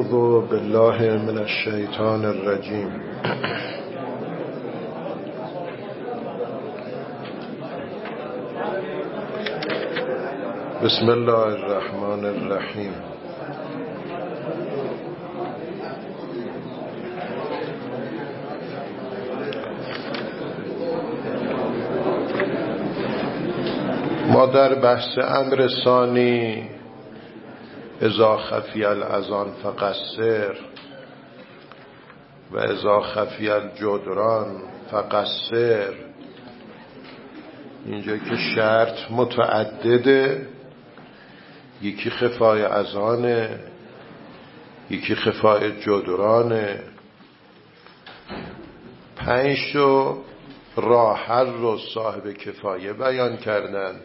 أعوذ بالله من الشيطان الرجيم. بسم الله الرحمن الرحیم. ما در بحث امر ثانی اذا خفی الاذان فقصر و اذا خفی الجدران فقصر، اینجا که شرط متعدده، یکی خفای اذانه، یکی خفای جدرانه، 5 راه حل رو صاحب کفایه بیان کردن.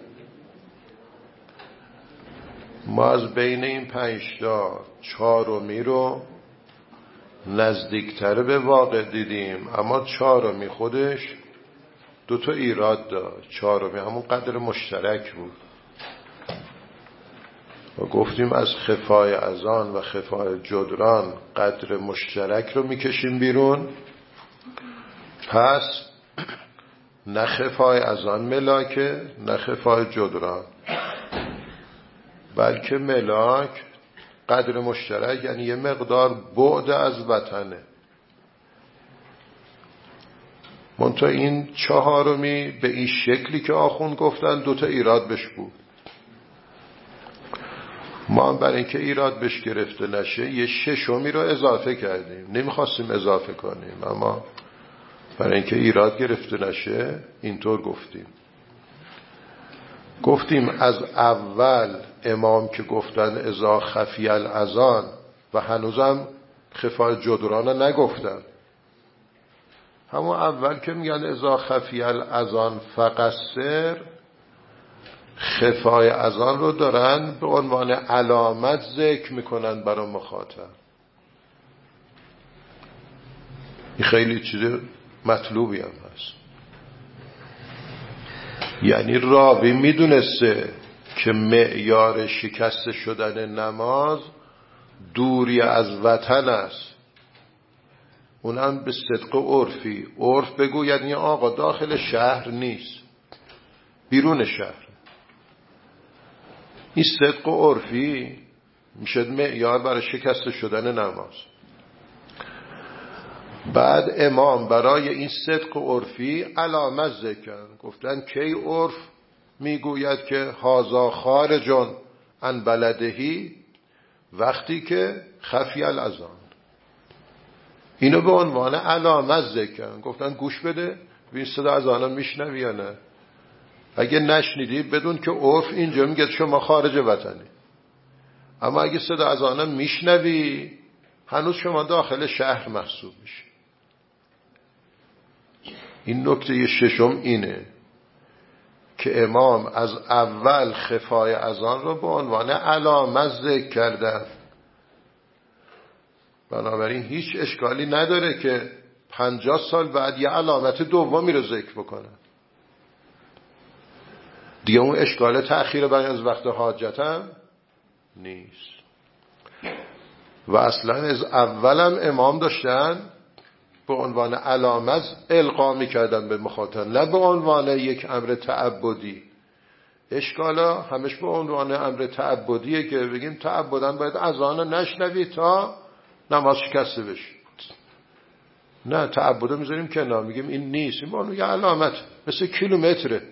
ما از بین این 5 4می رو نزدیکتر به واقع دیدیم، اما 4می خودش 2 ایراد داشت. 4می همون قدر مشترک بود و گفتیم از خفای اذان و خفای جدران قدر مشترک رو میکشیم بیرون. پس نه خفای اذان ملاکه نه خفای جدران، بلکه ملاک قدر مشترک، یعنی یه مقدار بعد از وطنه. منتها این 4می به این شکلی که آخوند گفتن 2 ایراد بش بود. ما هم برای اینکه ایراد بش گرفته نشه یه 6می رو اضافه کردیم. نمیخواستیم اضافه کنیم، اما برای اینکه ایراد گرفته نشه اینطور گفتیم از اول امام که گفتن اذا خفی الاذان و هنوزم خفای جدران رو نگفتن، همون اول که میگن اذا خفی الاذان فقصر، خفای اذان رو دارن به عنوان علامت ذکر میکنن برای مخاطب. این خیلی چیز مطلوبی هم هست. یعنی راوی میدونسته که معیار شکست شدن نماز دوری از وطن است، اونم به صدق عرفی. عرف بگو یعنی آقا داخل شهر نیست، بیرون شهر. این صدق عرفی میشه معیار برای شکست شدن نماز. بعد امام برای این صدق عرفی علامت ذکر گفتن کی عرف میگوید که هازا خارجون عن بلدهی، وقتی که خفی الاذان. اینو به عنوان علامت ذکر گفتن گوش بده ببین صدا اذان میشنوی یا نه. اگه نشنیدی بدون که عرف اینجا میگه شما خارج وطنی، اما اگه صدا اذان میشنوی هنوز شما داخل شهر محسوب میشی. این نکته 6 اینه که امام از اول خفای اذان رو به عنوان علامت ذکر کرده. بنابراین هیچ اشکالی نداره که 50 سال بعد یه علامت دومی رو ذکر بکنن. دیگه اون اشکال تأخیر بیان از وقت حاجت هم نیست. و اصلا از اولم امام داشتن به عنوان علامت القا می‌کردن به مخاطب، نه به عنوان یک امر تعبدی. اشکالا همش به عنوان امر تعبدیه که بگیم تعبداً باید اذان نشنوی تا نماز شکسته بشی. نه، تعبدو میذاریم کنار، میگیم این نیست، این اون یه علامت مثل کیلومتره.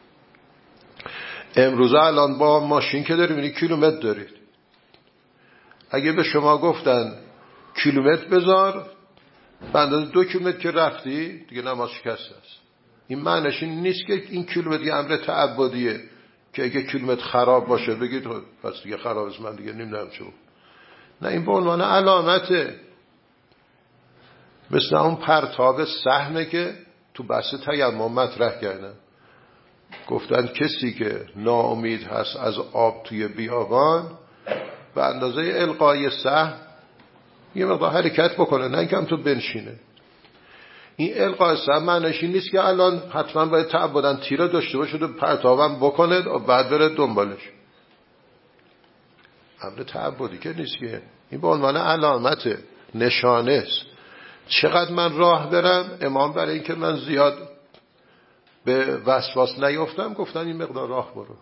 امروزه الان با ماشین که داریم این کیلومتر دارید. اگه به شما گفتن کیلومتر بذار، به اندازه 2 کیلومتر که رفتی دیگه نماز شکسته است. این معنیش این نیست که این کیلومتر یه امر تعبدیه که اگه کیلومتر خراب باشه بگید پس دیگه خراب است من دیگه نمیدونم چه. نه، این به عنوان علامته. مثل اون پرتاب سهمه که تو بحث تیمم مطرح کردن. گفتن کسی که ناامید هست از آب توی بیابان به اندازه القای سهم یه مقدار حرکت بکنه، نه اینکه هم تو بنشینه. این القای سهم معنیش این نیست که الان حتما باید تعبداً تیر داشته باشه و پرتابم بکنه و بعد بره دنبالش. امر تعبدی که نیست که این به عنوان علامت، نشانه است. چقدر من راه برم؟ امام برای اینکه من زیاد به وسواس نیفتم گفتن این مقدار راه برو.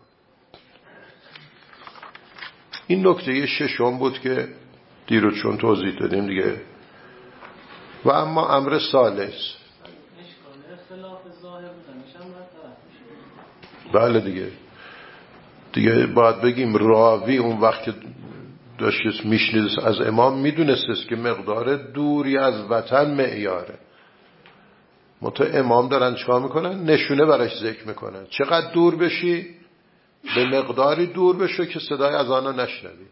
این نکته ششم بود که دیروز چون توضیح دادیم دیگه. و اما امر ثالث، بله دیگه باید بگیم راوی اون وقت که داشت میشنید از امام میدونست که مقدار دوری از وطن معیاره. منتها امام دارن چیکار میکنن؟ نشونه براش ذکر میکنن. چقدر دور بشی؟ به مقداری دور بشو که صدای اذان رو نشنوی.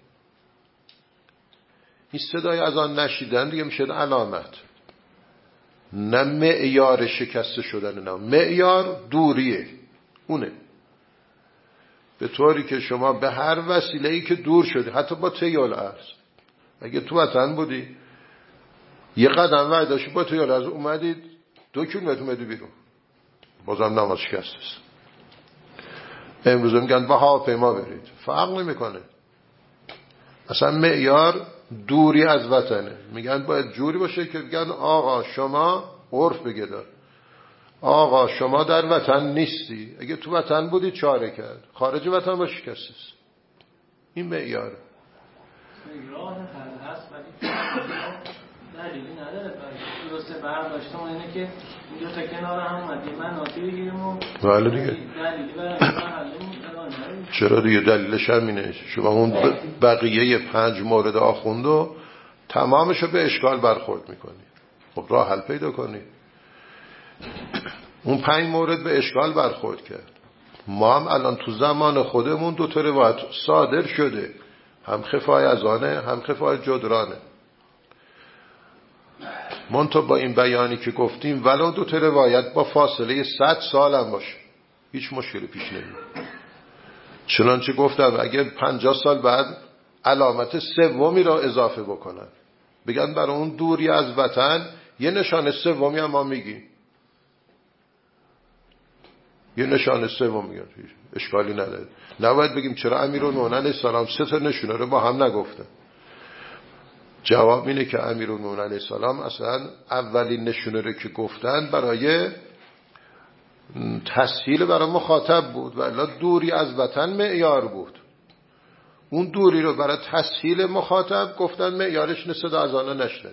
این صدای اذان نشیدن دیگه میشه علامت، نه معیار شکسته شدن، نه معیار دوریه. اونه به طوری که شما به هر وسیله‌ای که دور شدی، حتی با طیال ارز، اگه تو وطن بودی یه قدم ورداشی با طیال ارز اومدید 2 کیلومتر اومدی بیرون، بازم نماز شکسته است. امروز میگن با هواپیما برید، فرق نمیکنه. اصلا معیار دوری از وطنه. میگن باید جوری باشه که بگن آقا شما عرف بگذار، آقا شما در وطن نیستی، اگه تو وطن بودی چاره کرد، خارج وطن باشی شکسته است. این معیاره. راه حل هست ولی دلیلی نداره. درسته برداشتم اینه که اینجا تا کنار هم اومدیم مناطی بگیریم و بله دیگه دلیلی برای حل چرا دیگه دلیلش همینه. شما اون بقیه 5 مورد آخوندو تمامشو به اشکال برخورد میکنی، خب راه حل پیدا کنی. اون 5 مورد به اشکال برخورد کرد. ما هم الان تو زمان خودمون 2 تا روایت صادر شده، هم خفای اذانه هم خفای جدرانه. منتها با این بیانی که گفتیم ولو 2 تا روایت با فاصله 100 سال هم باشه هیچ مشکلی پیش نمیاد. چنانچه گفتم اگر 50 سال بعد علامت سومی را اضافه بکنن، بگن برای اون دوری از وطن یه نشانه سومی هم ما میگیم، یه نشانه سوم میگن، اشکالی نداره. نباید بگیم چرا امیرالمومنین علیه السلام 3 تا نشونه رو با هم نگفتن. جواب اینه که امیرالمومنین علیه السلام اصلا اولین نشونه رو که گفتن برای تسهیل برای مخاطب بود و الا دوری از وطن معیار بود. اون دوری رو برای تسهیل مخاطب گفتن معیارش صدا اذان نشنوی.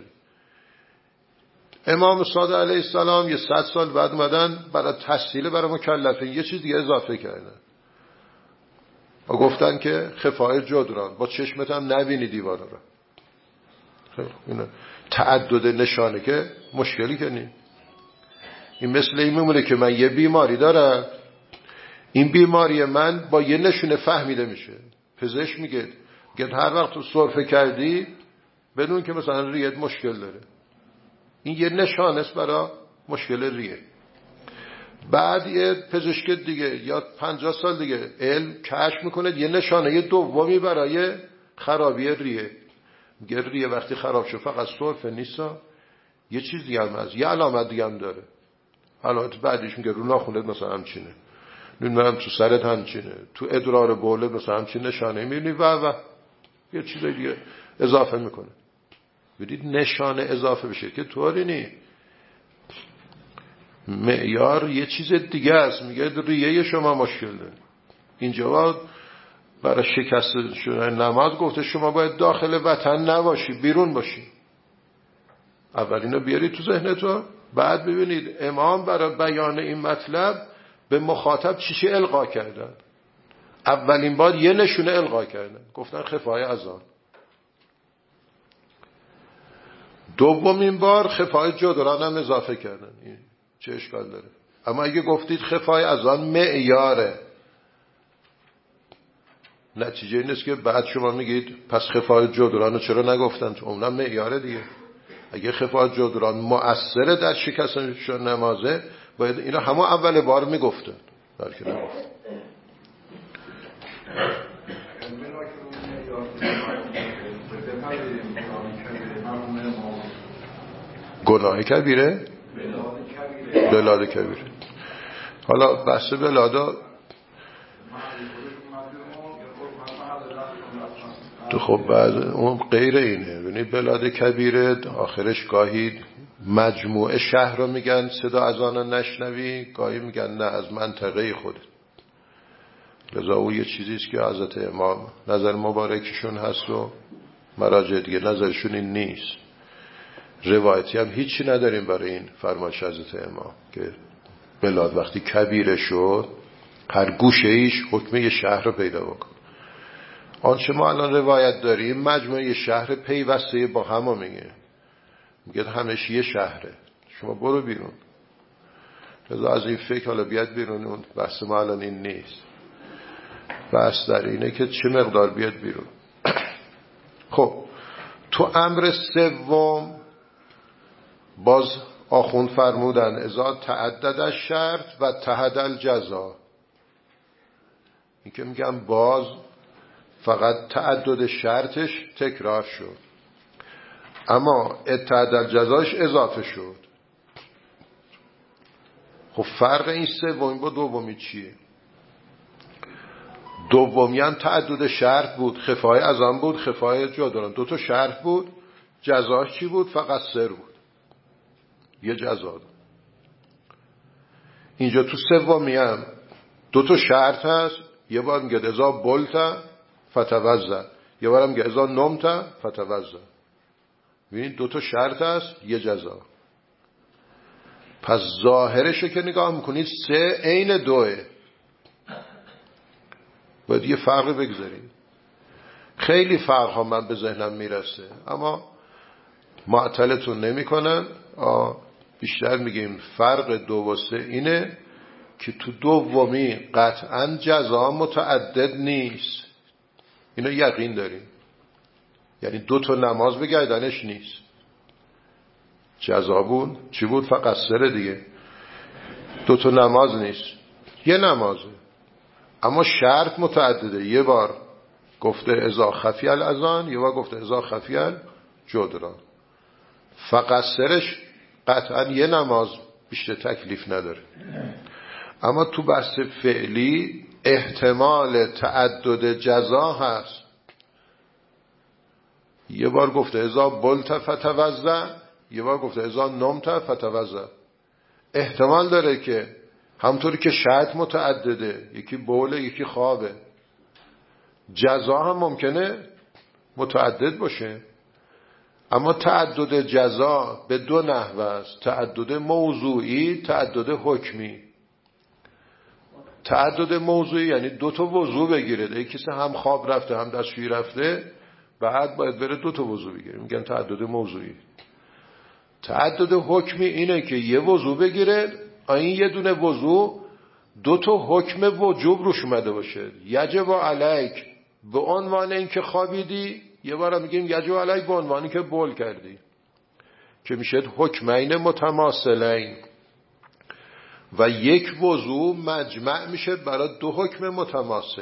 امام صادق علیه السلام یه 100 سال بعد اومدن برای تسهیل برای مکلفین یه چیز دیگه اضافه کردن و گفتن که خفای جدران، با چشمت هم نبینی دیوارا رو. اینا تعدد نشانه که مشکلی که نی. این مثل این میمونه که من یه بیماری دارم، این بیماری من با یه نشونه فهمیده میشه. پزشک میگه هر وقت تو سرفه کردی بدون که مثلا ریت مشکل داره، این یه نشانه است برای مشکل ریه. بعد یه پزشک دیگه یا 50 سال دیگه علم کشف میکنه یه نشانه دومی برای خرابی ریه. میگه ریه وقتی خراب شد فقط سرفه نیست، یه چیز دیگه هم هست، یه علامت دیگه هم داره. علامت بعدیش میگه رو ناخونت مثلا همچینه، نمیدونم تو سرت همچینه، تو ادرار بولت مثلا همچین نشانه میبینی و یه چیز دیگه اضافه میکنه. بدید نشانه اضافه بشه که طوری نی. معیار یه چیز دیگه است. میگه ریه شما مشکل داره. اینجا برای شکست شدن نماز گفته شما باید داخل وطن نباشی، بیرون باشی. اول اینو بیارید تو ذهنتون، بعد ببینید امام برای بیان این مطلب به مخاطب چیشی القا کردن. اولین بار یه نشونه القا کردن، گفتن خفای اذان. دومین بار خفای جدران هم اضافه کردن. این چه اشکال داره؟ اما اگه گفتید خفای اذان معیاره، نتیجه این است که بعد شما میگید پس خفای جدران رو چرا نگفتن؟ چون اونم معیاره دیگه. اگه خفای جدران مؤثره در شکستن نمازه باید اینا همه اول بار میگفتن، بلکه نگفتن. گناه کبیره؟ بلاد کبیره. حالا بحث بلادا تو خب بعد اون غیر اینه. یعنی بلاد کبیره آخرش گاهی مجموعه شهر رو میگن صدا اذان نشنوی، گاهی میگن نه از منطقه خودت. لذا او یه چیزیست که حضرت امام نظر مبارکشون هست و مراجع دیگه نظرشون این نیست. روایتی هم هیچی نداریم برای این فرمایش حضرت امام که بلاد وقتی کبیره شد هر گوشه ایش حکم یه شهر رو پیدا بکن. آنچه ما الان روایت داریم مجموعه شهر پیوسته با هم میگه همش یه شهره، شما برو بیرون. لذا از این فکر حالا بیاد بیرون، اون بحث ما الان این نیست. بحث در اینه که چه مقدار بیاد بیرون. خب تو امر سوم باز آخوند فرمودن اذا تعدد الشرط و اتحد الجزا. این که میگم باز فقط تعدد شرطش تکرار شد اما اتحاد الجزاش اضافه شد. خب فرق این سومی با دومی چیه؟ دومی هم تعدد شرط بود، خفای اذان بود، خفای جدران، 2 شرط بود. جزاش چی بود؟ فقط سر بود، یه جزا. اینجا تو سومی هم 2 شرط هست. یه بار میگه اذا بلت فتوضا، یه بار میگه اذا نمت فتوضا. ببینید 2 شرط هست، یه جزا. پس ظاهرشو که نگاه میکنید 3 عین 2. باید یه فرقی بگذارید. خیلی فرق ها من به ذهنم میرسه اما معطلتون نمی کنن. بیشتر میگیم فرق 2 و 3 اینه که تو دومی قطعا جزا متعدد نیست. اینو یقین داریم. یعنی 2 نماز به گردنش نیست. جزا بود چی بود؟ فقط سر دیگه. 2 نماز نیست، یه نمازه اما شرط متعدده. یه بار گفته اذا خفی الاذان، یه بار گفته اذا خفی الجدران. فقط سرش قطعا یه نماز، بیشتر تکلیف نداره. اما تو بحث فعلی احتمال تعدد جزا هست. یه بار گفته اذا بلت فتوضا، یه بار گفته اذا نمت فتوضا. احتمال داره که همطوری که شرط متعدده، یکی بوله یکی خوابه، جزا هم ممکنه متعدد باشه. اما تعدد جزا به 2 نحو است: تعدد موضوعی، تعدد حکمی. تعدد موضوعی یعنی 2 وضو بگیره. کسی هم خواب رفته هم دستشویی رفته، بعد باید بره 2 وضو بگیره، میگن تعدد موضوعی. تعدد حکمی اینه که یه وضو بگیره، این یه دونه وضو 2 حکم وجوب روش اومده باشه. یجب علیک به عنوان این که خوابیدی، یه بار میگیم یجب علیک به عنوانی که بول کردی، که میشه حکمین متماثلین. و یک وضو مجمع میشه برای 2 حکم متماثل.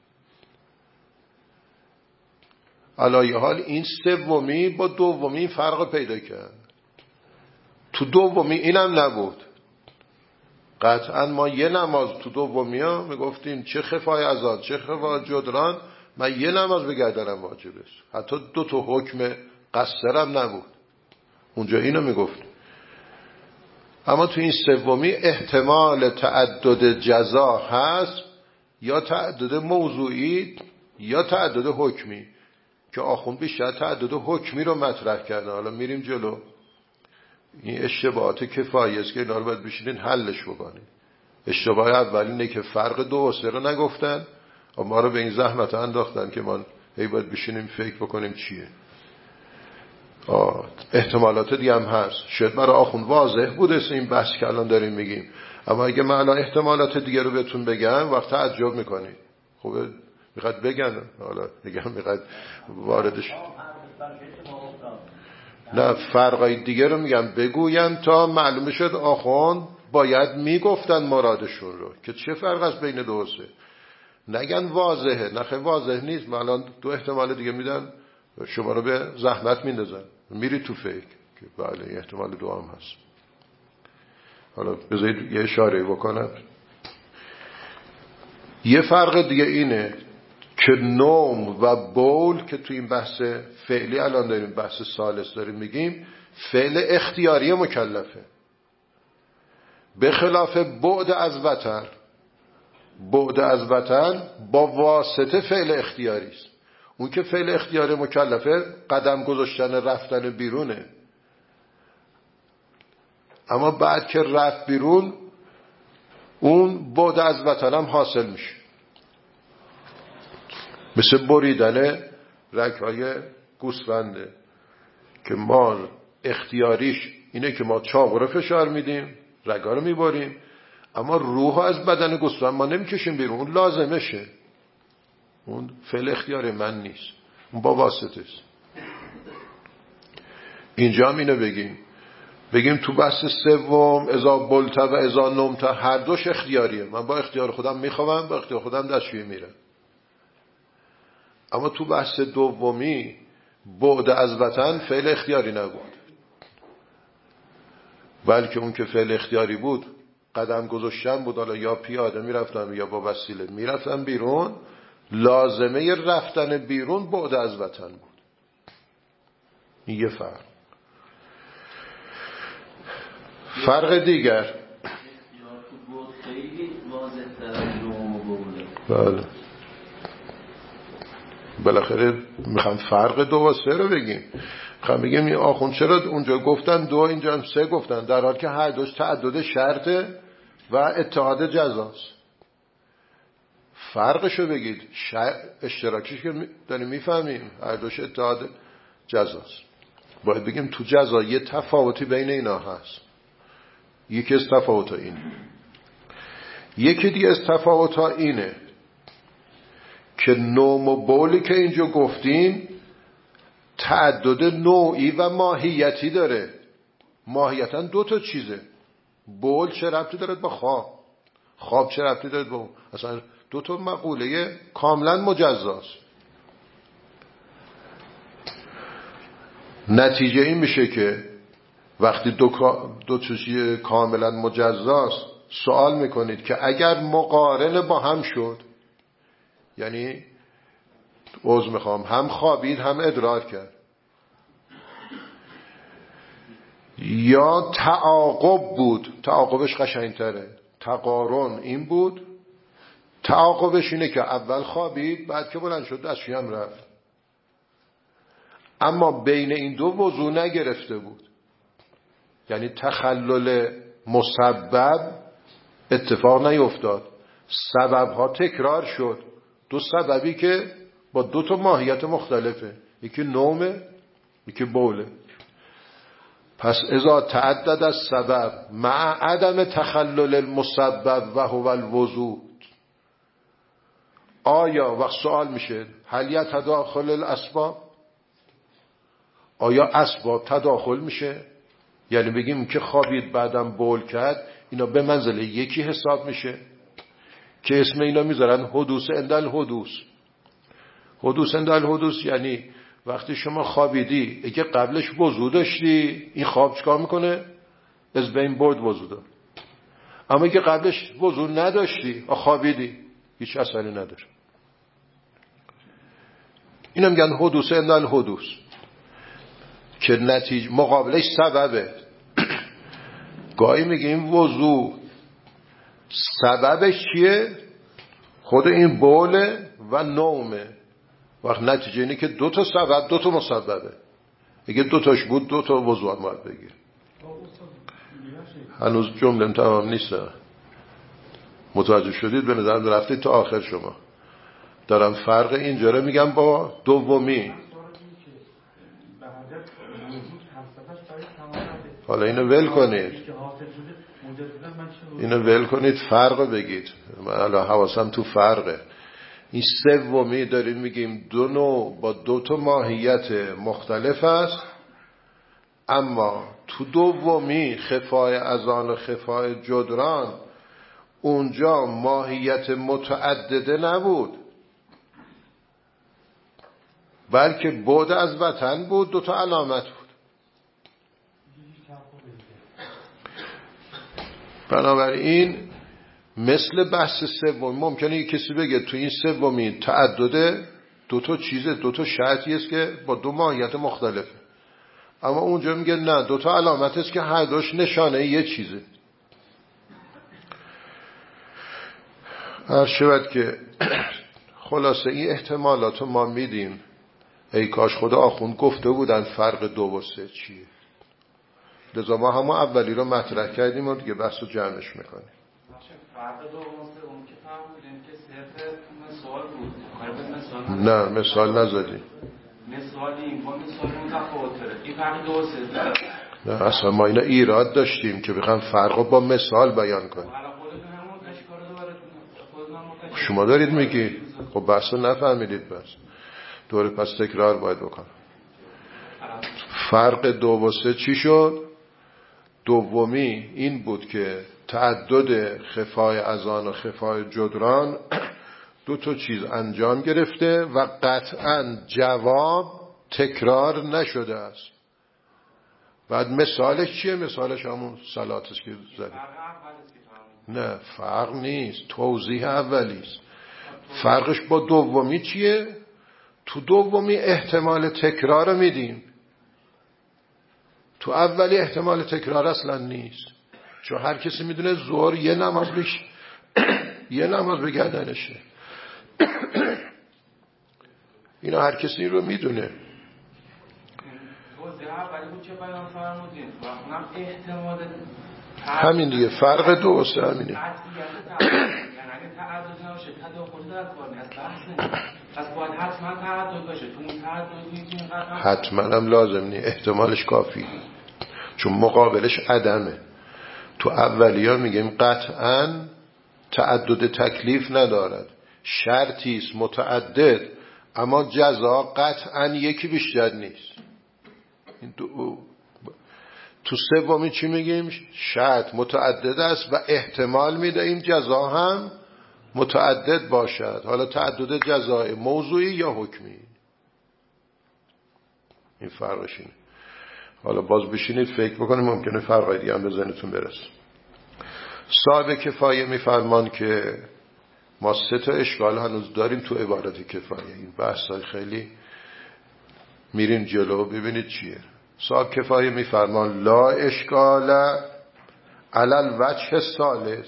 علایه حال این سومی با دومی فرق پیدا کرد. تو دومی اینم نبود. قطعا ما یه نماز تو دومی ها میگفتیم چه خفای اذان چه خفای جدران، من یه نماز به گردنم واجب است. حتی 2 حکم قصرم نبود. اونجا اینو میگفتیم. اما تو این سومی احتمال تعدد جزا هست، یا تعدد موضوعی یا تعدد حکمی، که آخوند بیشتر تعدد حکمی رو مطرح کرده. حالا میریم جلو. این اشتباهات کفایه است که اینا رو باید بشینین حلش بکنید. اشتباه اول اینه که فرق 2 و 3 رو نگفتن، اما ما رو به این زحمت انداختن که ما باید بشینیم فکر بکنیم چیه. احتمالات دیگه هم هست. شاید برای آخوند واضح بوده این بحث که الان داریم میگیم، اما اگه من الان احتمالات دیگه رو بهتون بگم وقت تعجب میکنید. خوبه میخواد بگن، حالا میگم میخواد واردش نه فرقای دیگه رو میگم بگویم تا معلوم شد آخوند باید میگفتن مرادشون رو که چه فرق است بین 2 و 3. نگن واضحه، نخه واضح نیست. من الان 2 احتمال دیگه میدن، شما رو به زحمت میندازن، میری تو فکر که بله احتمال 2 هم هست. حالا بذارید یه اشاره بکنم. یه فرق دیگه اینه که نوم و بول که تو این بحث فعلی الان داریم، بحث ثالث داریم میگیم، فعل اختیاری مکلفه، به خلاف بعد از وطن. بعد از وطن با واسطه فعل اختیاری است. اون که فعل اختیاری مکلفه قدم گذاشتن رفتن بیرونه، اما بعد که رفت بیرون اون بعد از وطن هم حاصل میشه، مثل بریدن رگ‌های گوسفنده که ما اختیاریش اینه که ما چاقو رو فشار میدیم، رگ‌ها رو میبریم، اما روح از بدن گوسفند ما نمیکشیم بیرون، اون لازمشه، اون فعل اختیار من نیست، اون با واسطه است. اینجا هم اینو بگیم تو بحث سوم اذا بلت و اذا نمت هر دوش اختیاریه، من با اختیار خودم میخوام، با اختیار خودم دستشویی میرم. اما تو بحث دومی بعد از وطن فعل اختیاری نبود، بلکه اون که فعل اختیاری بود قدم گذاشتن بود، حالا یا پیاده میرفتم یا با وسیله میرفتم بیرون، لازمه رفتن بیرون بعد از وطن بود. این یه فرق دیگر. بله بالاخره میخوام فرق 2 و 3 رو بگیم. میخوام بگیم این آخوند چرا اونجا گفتن 2 اینجا هم 3 گفتن، در حالی که هر دوش تعدد شرطه و اتحاد جزاست. فرقشو بگید، اشتراکیش که داریم میفهمیم هر دوش اتحاد جزاست. باید بگیم تو جزا یه تفاوتی بین اینا هست. یکی از تفاوت‌ها اینه. یکی دیگه از تفاوت‌ها اینه که نوم و بولی که اینجا گفتیم تعدد نوعی و ماهیتی داره. ماهیتاً 2 تا چیزه. بول چه ربطی داره با خواب چه ربطی داره با اصلا 2 تا مقوله کاملا مجزاست. نتیجه این میشه که وقتی دو چیز کاملا مجزاست، سوال میکنید که اگر مقارن با هم شد، یعنی هم خوابید هم ادرار کرد، یا تعاقب بود، تعاقبش قشنگتره، تقارن این بود، تعاقبش اینه که اول خوابید بعد که بلند شد دستشویی هم رفت، اما بین این 2 وضو نگرفته بود، یعنی تخلل مسبب اتفاق نیفتاد، سببها تکرار شد، 2 سببی که با 2 تا ماهیت مختلفه، یکی نومه یکی بوله. پس اذا تعدد السبب مع عدم تخلل المسبب و هو الوضو، آیا وقت سوال میشه هل یتداخل الاسباب، آیا اسباب تداخل میشه؟ یعنی بگیم که خوابید بعدم بول کرد، اینا به منزله یکی حساب میشه که اسم اینا میذارن حدوث عند الحدوث. حدوث عند الحدوث یعنی وقتی شما خوابیدی اگه قبلش وضو داشتی، این خواب چیکار میکنه؟ از بین برد وضو دار. اما اگه قبلش وضو نداشتی خوابیدی، هیچ اثری نداره. اینا میگن حدوث عند الحدوث که نتیجه مقابلش سببه. گاهی میگیم وضو سببش چیه؟ خود این بوله و نومه. وقت نتیجه اینه که 2 تا سبب 2 تا مسببه. اگه 2 تاش بود 2 تا وضو هم باید بگیر. هنوز جمله تمام نیست. متوجه شدید؟ به نظر رفتید تا آخر. شما دارم فرق اینجا رو میگم با دومی. حالا اینو ول کنید، فرق بگید. من الان حواسم تو فرقه. این سومی داریم میگیم 2 نوع با 2 تا ماهیت مختلف است، اما تو دومی خفای اذان و خفای جدران اونجا ماهیت متعدده نبود، بلکه بعد از وطن بود، 2 تا علامت بود. بنابراین مثل بحث سوم ممکنه یک کسی بگه تو این سومی تعدد دو تا شرطی است که با دو ماهیت مختلفه، اما اونجا میگه نه، دو تا علامت است که هر دوش نشانه یه چیزه. هر شود که خلاصه این احتمالات رو ما میدیم. ای کاش خدا آخوند گفته بودن فرق 2 و 3 چیه. لذا ما همون اولی رو مطرح کردیم و دیگه بحث رو جمعش میکنیم. فرق 2 و 3 اون که فهمیدیم که صرف مثال بود. نه مثال نزدیم. مثالی این با مثال متفاوته. این فرق 2 و 3 نه اصلا ما اینا ایراد داشتیم که بخوام فرق رو با مثال بیان کنیم. شما دارید میگی خب بحث رو نفهمیدید، بس دوره پس تکرار باید بکنم. فرق 2 و 3 چی شد؟ دومی این بود که تعدد خفای اذان و خفای جدران 2 تا چیز انجام گرفته و قطعا جواب تکرار نشده است. بعد مثالش چیه؟ مثالش همون صلات است که زدیم. نه فرق نیست، توضیح اولیست. فرقش با دومی چیه؟ تو دومی احتمال تکرار میدیم، تو اولی احتمال تکرار اصلا نیست، چون هر کسی میدونه ظهر یه نماز یه نماز به گردنشه. اینا هر کسی رو میدونه. همین دیگه فرق 2 و 3 همینه. حتما هم لازم نیست، احتمالش کافی، چون مقابلش عدمه. تو اولیان میگیم قطعا تعدد تکلیف ندارد، شرطیست متعدد اما جزا قطعا یکی بیشتر نیست. تو سومی چی میگیم؟ شرط متعدد است و احتمال میدهیم جزا هم متعدد باشد، حالا تعدد جزای موضوعی یا حکمی. این فرقش اینه. حالا باز بشینید فکر بکنید، ممکنه فرقای دیگه هم به ذهنتون برسه. صاحب کفایه میفرمان که ما 3 تا اشکال هنوز داریم تو عبارت کفایه. این بحثای خیلی میرین جلو ببینید چیه. صاحب کفایه میفرمان لا اشکال علی الوجه الثالث.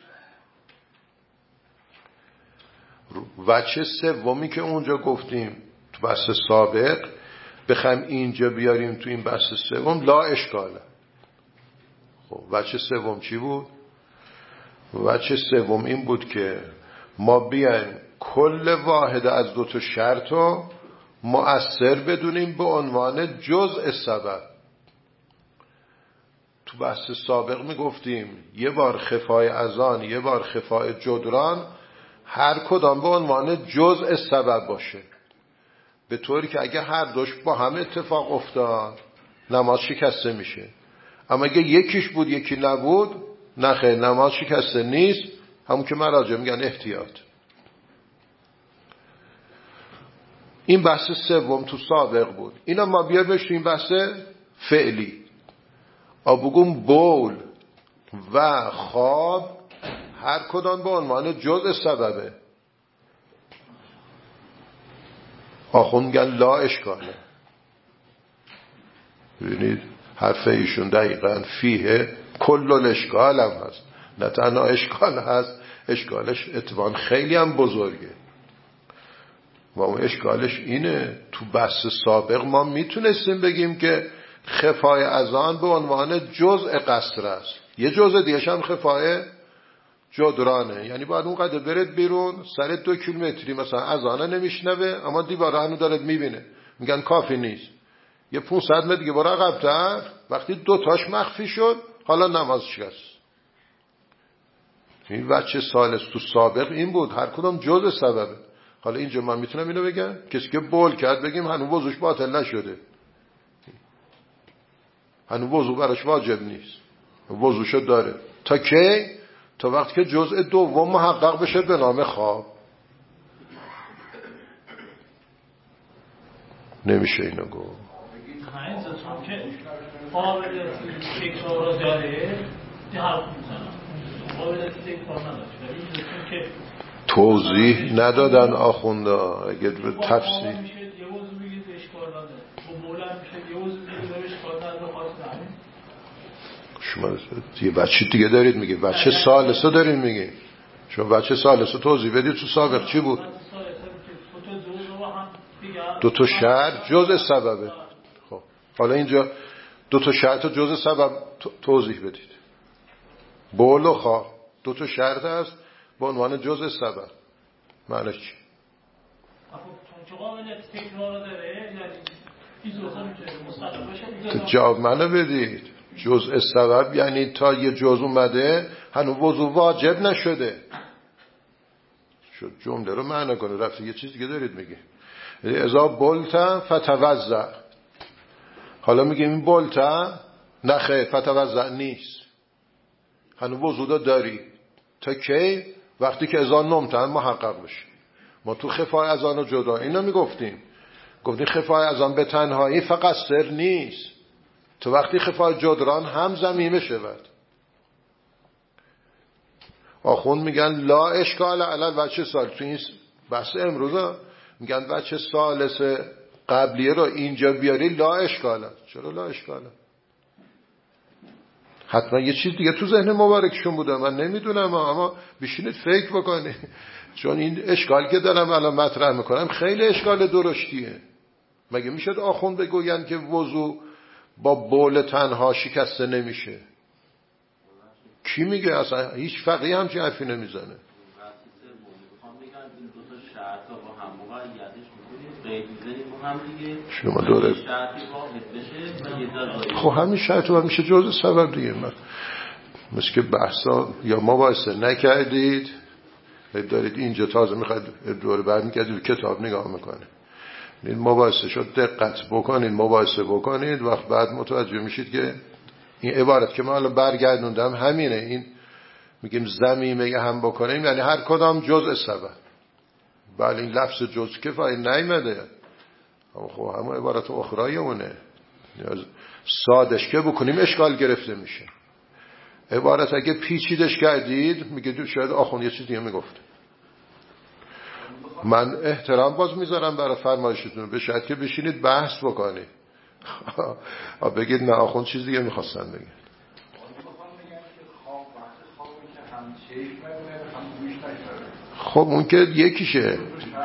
وجه سومی که اونجا گفتیم تو بحث سابق بخوایم اینجا بیاریم تو این بحث سوم لا اشکاله. خب وجه سوم چی بود؟ وجه سوم این بود که ما بیایم کل واحد از 2 تا شرط رو مؤثر بدونیم به عنوان جزء سبب. تو بحث سابق میگفتیم یه بار خفای اذان یه بار خفای جدران هر کدام به عنوان جزء سبب باشه، به طوری که اگه هر دوش با هم اتفاق افتاد نماز شکسته میشه. اما اگه یکیش بود یکی نبود نه خیر، نماز شکسته نیست، همون که مراجع میگن احتیاط. این بحث سوم تو سابق بود. اینا ما بیار بشیم این بحث فعلی. بگم بول و خواب هر کدام به عنوان جزء سببه. آخون میگن لا اشکاله. ببینید حرف ایشون دقیقاً فیه کل الاشکال هم هست، نه تنها اشکال هست، اشکالش اتفاقاً خیلی هم بزرگه. و اون اشکالش اینه تو بحث سابق ما میتونستیم بگیم که خفای اذان به عنوان جزء قصر است، یه جزء دیگه هم خفای جدرانه، یعنی باید اون قدر برد بیرون سر 2 کیلومتری مثلا اذانه نمیشنوه اما دیواره هنو دارد میبینه، میگن کافی نیست، یه 500 متر دیگه برو عقب‌تر، وقتی 2 تاش مخفی شد حالا نماز شکست. این بچه سالس تو سابق این بود، هر کدوم جزء سببه. حالا اینجا من میتونم اینو بگم کسی که بول کرد بگیم هنوز وضوش باطل نشده، هنوز وضو براش واجب نیست، وضوشو داره تا کی؟ تا وقتی که جزء دوم محقق بشه به نام خواب. نمیشه اینو گفت. که قابلیت تکرار داره حرف میزنم توضیح ندادن آخونده اگه به تفسیر شما یه بچه دیگه دارید میگه بچه ثالثه دارید میگه شما بچه ثالثه توضیح بدید تو سابق چی بود؟ دو تا شرط جزء سببه. خب حالا اینجا دو تا شرط جزء سبب توضیح بدید. بول و خواه دو تا شرط هست با عنوان جزء سبب معنی چی؟ جواب منو بدید. جزء سبب یعنی تا یه جزء اومده هنوز وضو واجب نشده. شد جمله رو معنی کنه رفته یه چیز دیگه دارید میگه اذا بولتا فتوضع. حالا میگیم این بولتا نخه فتوضع نیست هنوز وضو داری تا کی؟ وقتی که اذان نمتن محقق بشه. ما تو خفای اذان و جدا اینا میگفتیم گفتیم خفای اذان به تنهایی فقط سر نیست تو وقتی خفای جدران هم زمینه شود. آخوند میگن لا اشکال علل وچه سال تو این بحث امروز میگن وچه سالس قبلیه رو اینجا بیاری لا اشکاله. چرا لا اشکاله؟ حتما یه چیز دیگه تو ذهن مبارکشون بوده من نمیدونم اما بشینید فکر بکنید چون این اشکال که دارم الان مطرح میکنم خیلی اشکال درشتیه. مگه میشه آخوند بگوین که وضو با بول تنها شکسته نمیشه؟ کی میگه؟ اصلا هیچ فقیه همچین حرفی نمیزنه. شما دوره خب همین شرط و میشه جزء سبب دیگه. مثل که بحثا یا مباحثه نکردید دارید اینجا تازه میخواید دوره برمیگردید کتاب نگاه میکنه این مباحثه شد دقت بکنید مباحثه بکنید وقت بعد متوجه میشید که این عبارت که ما الان برگردوندم همینه. این میگیم زمینه هم بکنیم یعنی هر کدام جزء سبب. بله این لفظ جزء کفایه نیمده اما خب همه عبارت اخرای اونه سادش که بکنیم اشکال گرفته میشه. عبارت اگه پیچیدش کردید میگه شاید آخوند یه چیز دیگه میگفت. من احترام باز میذارم برای فرمایشتون به شرط که بشینید بحث بکنید بگید نه آخوند چیز دیگه میخواستن بگید. خب اون که یکیشه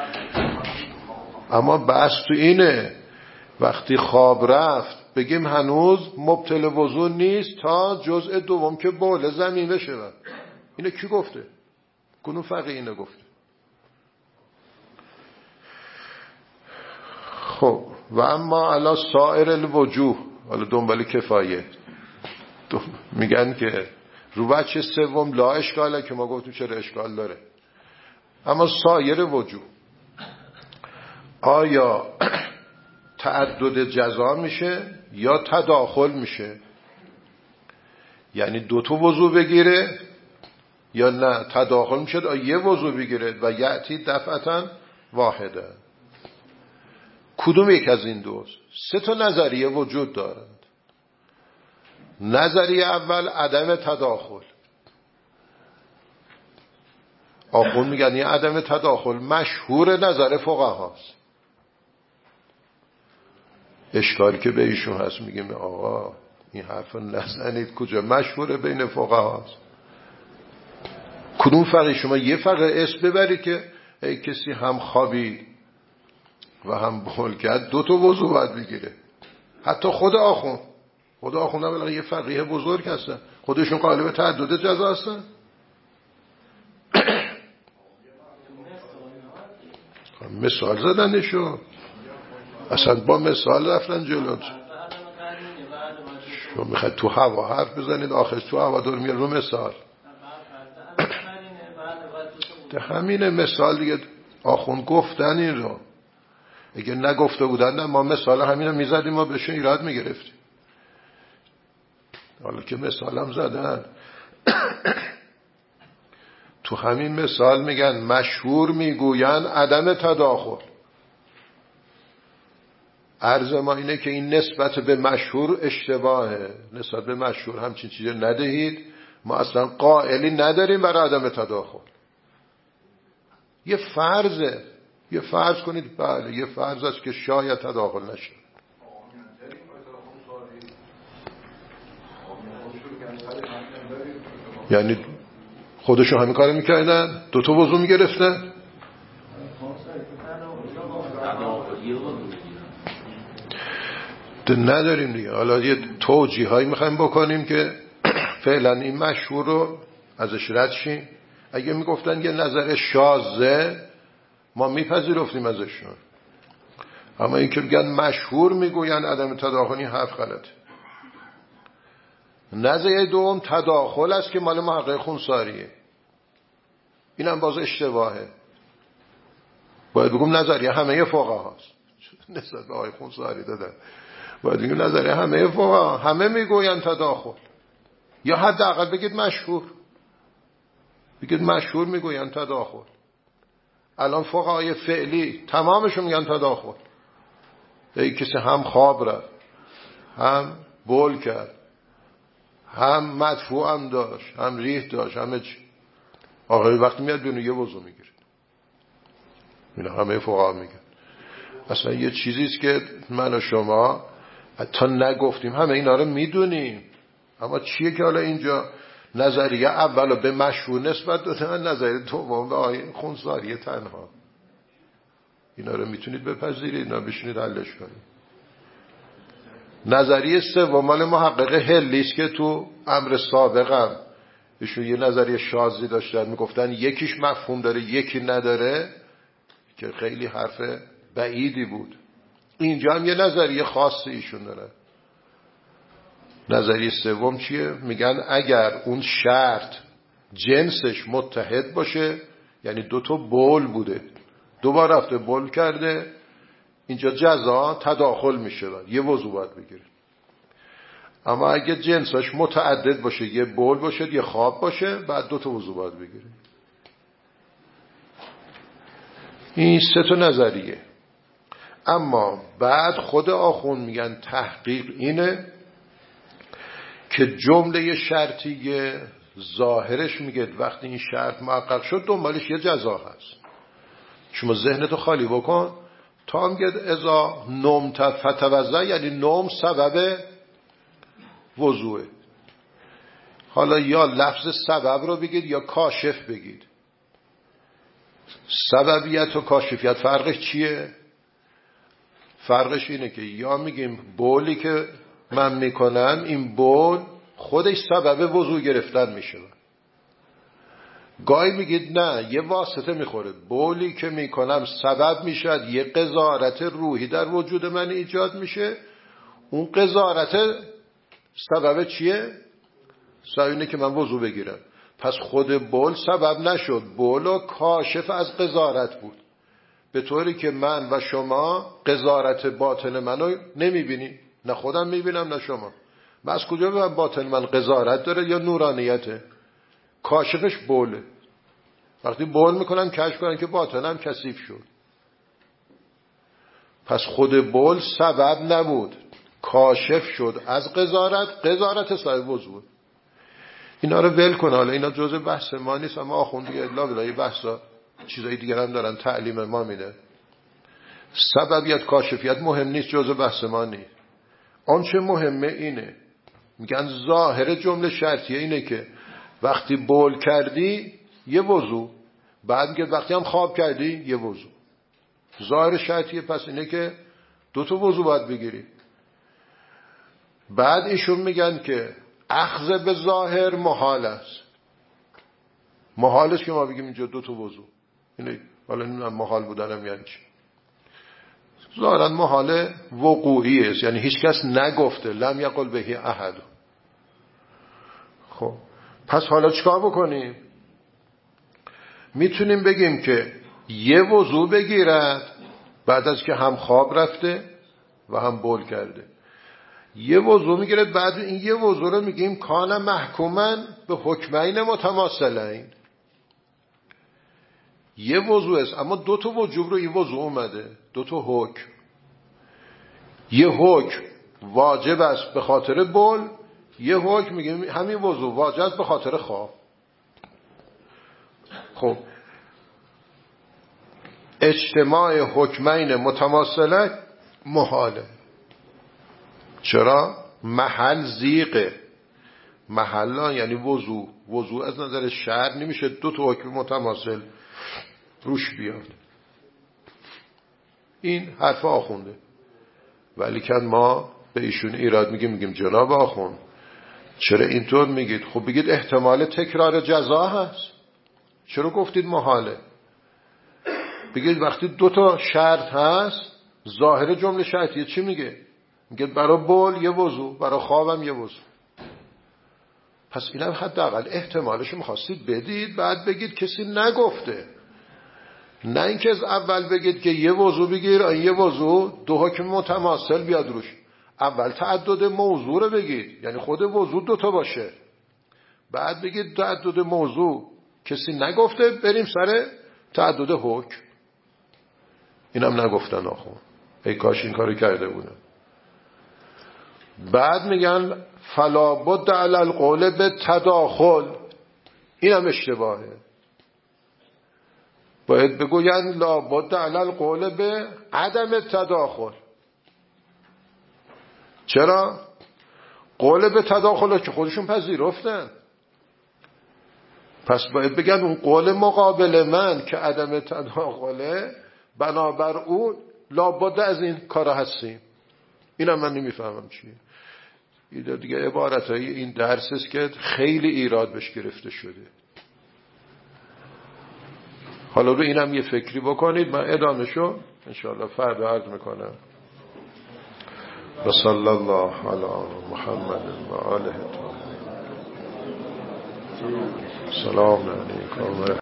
اما بحث تو اینه وقتی خواب رفت بگیم هنوز مبطل وضو نیست تا جزء دوم که بول زمینه شود. اینو کی گفته؟ کنون فقیه اینو گفته. خب و اما علا سائر الوجوه حالا دنبال کفایه میگن که رو وجه سوم لا اشکاله که ما گفتیم چرا اشکال داره اما سایر وجوه آیا تعدد جزا میشه یا تداخل میشه یعنی دو تا وضو بگیره یا نه تداخل میشه یه وضو بگیره و یأتی دفعتا واحده. کدوم یک از این دوست؟ سه تا نظریه وجود دارند. نظریه اول عدم تداخل. آخوند میگن این عدم تداخل مشهور نظر فقهاست. اشکالی که به ایشون هست میگیم آقا این حرف نزنید کجا مشهوره بین فقهاست. کدوم فقیه؟ شما یه فقیه اسم ببرید که ای کسی هم خوابید و هم بول کرد دو تا وضو باید بگیره. حتی خود آخوند هم بالاخره یه فقیه بزرگ هستن خودشون قائل به تعدد جزا هستن. مثال زدنشو اصلا با مثال رفتن جلو. شما میخواید تو هوا حرف بزنید آخرش تو هوا دور میاد رو مثال ده همینه مثال دیگه. آخوند گفتن این رو اگه نگفته بودن نه ما مثال همینو میزدیم ما بهشون ایراد میگرفتیم. حالا که مثال هم زدن تو همین مثال میگن مشهور میگوین عدم تداخل. عرض ما اینه که این نسبت به مشهور اشتباهه. نسبت به مشهور همچین چیزی ندهید ما اصلا قائلی نداریم برای عدم تداخل. یه فرضه، یه فرض کنید، بله یه فرض است که شاید تداخل نشه. یعنی خودشون همین کار میکردن، 2 تا وضو میگرفتن. نداریم دیگه. حالا یه توجیه هایی میخوایم بکنیم که فعلا این مشهور رو ازش رد شیم. اگه میگفتن یه نظر شاذه ما میپذیرفتیم ازشون، اما این که بگن مشهور میگوین عدم تداخلی حرف غلطه. نظریه دوم تداخل است که مال محقق خونساریه. اینم باز اشتباهه. باید بگم نظریه همه فقهاست. نسبت به آقای خونساری دادن باید بگم نظریه همه فقها، همه میگوین تداخل، یا حداقل بگید مشهور. بگید مشهور میگوین تداخل. الان فقهای فعلی تمامشون میگن تداخل. ای کسی هم خواب رفت، هم بول کرد، هم مدفوع هم داشت، هم ریح داشت، همه چی. آقای وقتی میاد بیرون یه وضو میگیره. اینا همه فقها میگن. اصلا یه چیزیست که من و شما حتی نگفتیم، همه اینا رو میدونیم، اما چیه که حالا اینجا نظریه اولو به مشهور نسبت دادن، نظریه دوم به آقای خونساری تنها. اینا رو میتونید بپذیرید، اینا بشینید حلش کنید. نظریه سوم مال محقق هلیست که تو امر سابقم ایشون یه نظریه شاذی داشتن، میگفتن یکیش مفهوم داره یکی نداره، که خیلی حرف بعیدی بود. اینجا هم یه نظریه خاصی ایشون داره. نظریه سوم چیه؟ میگن اگر اون شرط جنسش متحد باشه، یعنی 2 تا بول بوده، 2 بار رفته بول کرده، اینجا جزا تداخل میشه، یه وضو باید بگیره. اما اگه جنسش متعدد باشه، یه بول باشه یه خواب باشه، بعد 2 تا وضو باید بگیره. این 3 تا نظریه. اما بعد خود آخوند میگن تحقیق اینه که جمله شرطیه ظاهرش میگه وقتی این شرط محقق شد دنبالش یه جزا هست. شما ذهنتو خالی بکن. تا میگه اذا نمت فتوضا، یعنی نوم سبب وضوئه. حالا یا لفظ سبب رو بگید یا کاشف بگید. سببیت و کاشفیت فرقش چیه؟ فرقش اینه که یا میگیم بولی که من میکنم این بول خودش سبب وضو گرفتن میشه. گاهی میگید نه، یه واسطه میخوره. بولی که میکنم سبب میشد یه قذارت روحی در وجود من ایجاد میشه. اون قذارت سبب چیه؟ سبب اینه که من وضو بگیرم. پس خود بول سبب نشد، بول کاشف از قذارت بود، به طوری که من و شما قذارت باطن منو نمیبینیم. نه خودم میبینم نه شما. من از کجا ببینم باطن من قذارت داره یا نورانیته؟ کاشفش بوله. وقتی بول میکنم کشف کنم که باطنم کثیف شد. پس خود بول سبب نبود، کاشف شد از قذارت سبب وضو. اینا رو ول کن. حالا اینا جزء بحث ما نیست، اما آخوند دیگه الا بلای بحثا چیزای دیگر هم دارن تعلیم ما میده. سببیت کاشفیت مهم نیست، جزء بحث ما نیست. آنچه مهمه اینه، میگن ظاهر جمله شرطیه اینه که وقتی بول کردی یه وضو، بعد میگه وقتی هم خواب کردی یه وضو. ظاهر شرطیه پس اینه که 2 تا وضو باید بگیری. بعد ایشون میگن که اخذ به ظاهر محال است. محالش که ما بگیم اینجا 2 تا وضو. اینه حالا نمیدونم محال بودنم یعنی چی. ظاهرا محال وقوعی است، یعنی هیچ کس نگفته، لم یقل بهی احد. خب پس حالا چیکار بکنیم؟ میتونیم بگیم که یه وضو بگیرد بعد از که هم خواب رفته و هم بول کرده. یه وضو میگیره، بعد این یه وضو رو میگیم کان محکوما به حکمین متماثلین. یه وضو است اما 2 تا وجوب رو این وضو اومده، 2 تا حکم. یه حکم واجب است به خاطر بول، یه حکم میگیم همین وضو واجب به خاطر خواب. خب اجتماع حکمین متماثله محاله. چرا؟ محل زیقه. محلا یعنی وضو از نظر شرع نمیشه دو تا حکم متماثل روش بیاد. این حرف آخونده. ولی که ما به ایشون ایراد میگیم جناب آخوند چرا اینطور میگید؟ خب بگید احتمال تکرار جزا هست. چرا گفتید محاله؟ بگید وقتی دو تا شرط هست ظاهر جمله شرطیه چی میگه؟ میگه برای بول یه وضو، برای خوابم یه وضو. پس اینم حداقل احتمالش میخواستید بدید، بعد بگید کسی نگفته. نه اینکه از اول بگید که یه وضو بگیر، یه وضو دو حکم متماثل بیاد روش. اول تعدد موضوع رو بگید، یعنی خود وضو دوتا باشه، بعد بگید تعدد موضوع کسی نگفته بریم سر تعدد حکم. اینم نگفتن آخو. ای کاش این کارو کرده بودن. بعد میگن فلا بد علی القول به تداخل. اینم اشتباهه. باید بگوین لا بد علی القول به عدم تداخل. چرا؟ قول به تداخل که خودشون پذیرفتن. پس باید بگن اون قول مقابل من که عدم تداخله بنابر اون لابد از این کارا هستیم. اینم من نمیفهمم چیه. این دیگه عبارتهای این درس است که خیلی ایراد بهش گرفته شده. حالا رو اینم یه فکری بکنید. من ادامهشو انشاءالله فردا عرض میکنم. و صلی الله علی محمد و آله. سلام علیکم.